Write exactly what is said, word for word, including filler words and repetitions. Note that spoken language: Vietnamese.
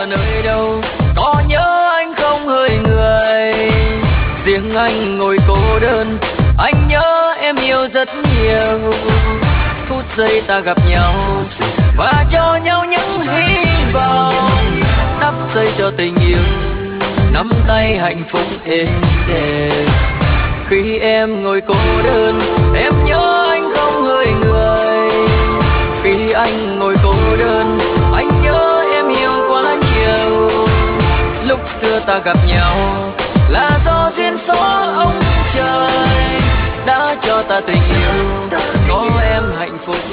ở nơi đâu, có nhớ anh không hỡi người. Riêng anh ngồi cô đơn, anh nhớ em yêu rất nhiều. Phút giây ta gặp nhau và cho nhau những hy vọng, đắp dây cho tình yêu, nắm tay hạnh phúc êm đềm. Khi em ngồi cô đơn, em nhớ anh không hỡi người. Khi anh ngồi cô đơn, anh nhớ em yêu quá nhiều. Lúc xưa ta gặp nhau là do duyên số ông trời đã cho ta tình yêu, có em hạnh phúc